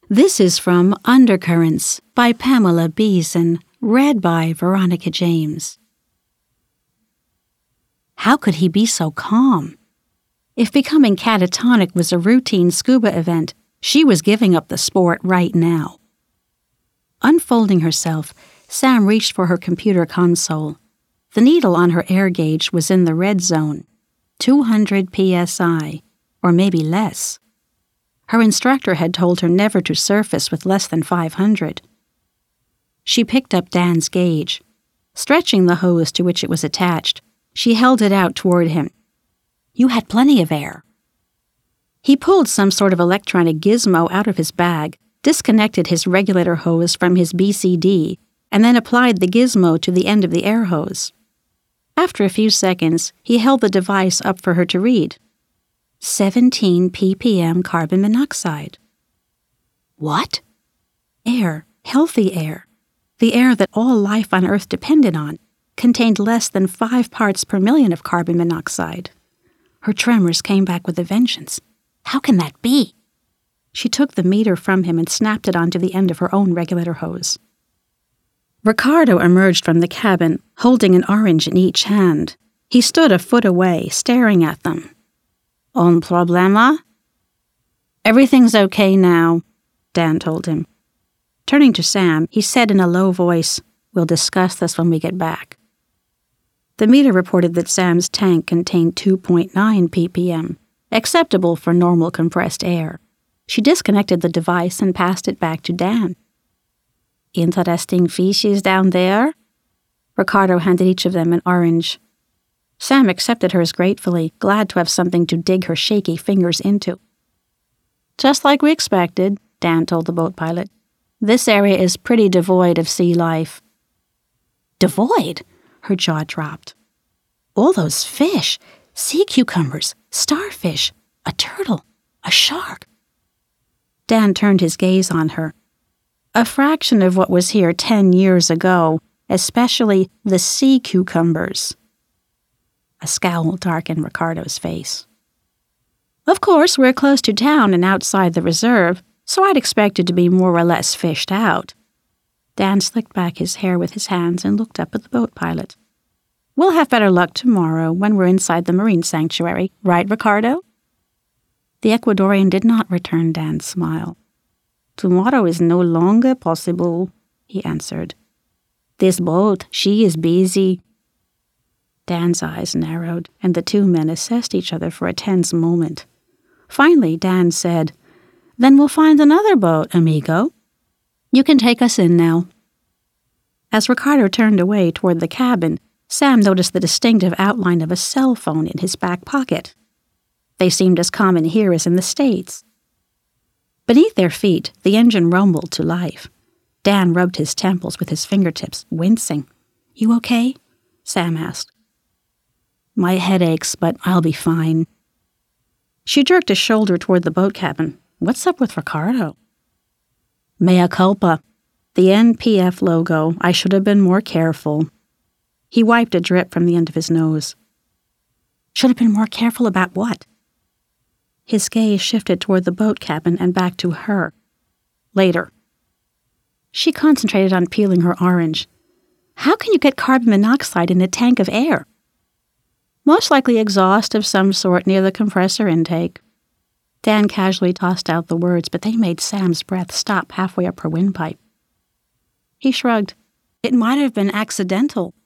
This is from Undercurrents by Pamela Beeson, read by Veronica James. How could he be so calm? If becoming catatonic was a routine scuba event, she was giving up the sport right now. Unfolding herself, Sam reached for her computer console. The needle on her air gauge was in the red zone, 200 psi, or maybe less. Her instructor had told her never to surface with less than 500. She picked up Dan's gauge. Stretching the hose to which it was attached, she held it out toward him. You had plenty of air. He pulled some sort of electronic gizmo out of his bag, disconnected his regulator hose from his BCD, and then applied the gizmo to the end of the air hose. After a few seconds, he held the device up for her to read. 17 ppm carbon monoxide. What? Air, healthy air, the air that all life on Earth depended on, contained less than 5 parts per million of carbon monoxide. Her tremors came back with a vengeance. How can that be? She took the meter from him and snapped it onto the end of her own regulator hose. Ricardo emerged from the cabin, holding an orange in each hand. He stood a foot away, staring at them. Un problema? Everything's okay now, Dan told him. Turning to Sam, he said in a low voice, We'll discuss this when we get back. The meter reported that Sam's tank contained 2.9 ppm, acceptable for normal compressed air. She disconnected the device and passed it back to Dan. Interesting fishes down there? Ricardo handed each of them an orange. Sam accepted hers gratefully, glad to have something to dig her shaky fingers into. Just like we expected, Dan told the boat pilot. This area is pretty devoid of sea life. Devoid? Her jaw dropped. All those fish, sea cucumbers, starfish, a turtle, a shark. Dan turned his gaze on her. A fraction of what was here 10 years ago, especially the sea cucumbers. A scowl darkened Ricardo's face. Of course, we're close to town and outside the reserve, so I'd expect it to be more or less fished out. Dan slicked back his hair with his hands and looked up at the boat pilot. We'll have better luck tomorrow when we're inside the marine sanctuary, right, Ricardo? The Ecuadorian did not return Dan's smile. Tomorrow is no longer possible, he answered. This boat, she is busy. Dan's eyes narrowed, and the two men assessed each other for a tense moment. Finally, Dan said, Then we'll find another boat, amigo. You can take us in now. As Ricardo turned away toward the cabin, Sam noticed the distinctive outline of a cell phone in his back pocket. They seemed as common here as in the States. Beneath their feet, the engine rumbled to life. Dan rubbed his temples with his fingertips, wincing. You okay? Sam asked. My head aches, but I'll be fine. She jerked a shoulder toward the boat cabin. What's up with Ricardo? Mea culpa. The NPF logo. I should have been more careful. He wiped a drip from the end of his nose. Should have been more careful about what? His gaze shifted toward the boat cabin and back to her. Later. She concentrated on peeling her orange. How can you get carbon monoxide in a tank of air? Most likely exhaust of some sort near the compressor intake. Dan casually tossed out the words, but they made Sam's breath stop halfway up her windpipe. He shrugged. It might have been accidental.